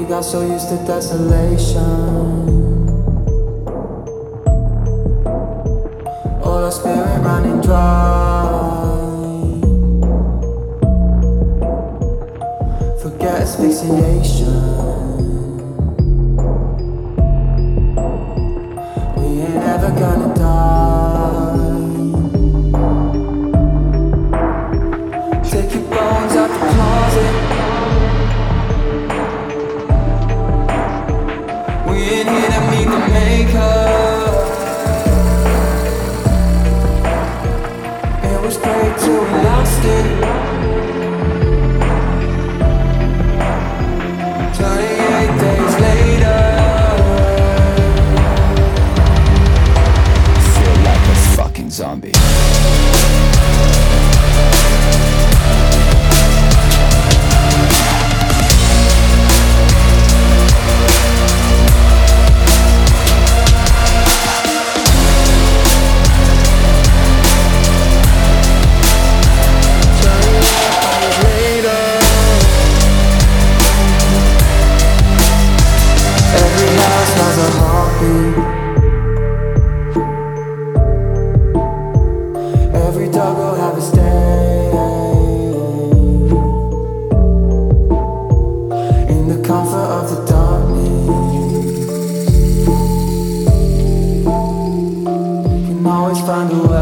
got so used to desolation. All our spirit running dry. Forget asphyxiation. We ain't ever gonna die. Take your bones out the closet. We ain't here to meet the maker. It was great till we lost it. 28 days later, feel like a fucking zombie. every house has a heartbeat. Every dog will have a stay. In the comfort of the darkness, you can always find a way.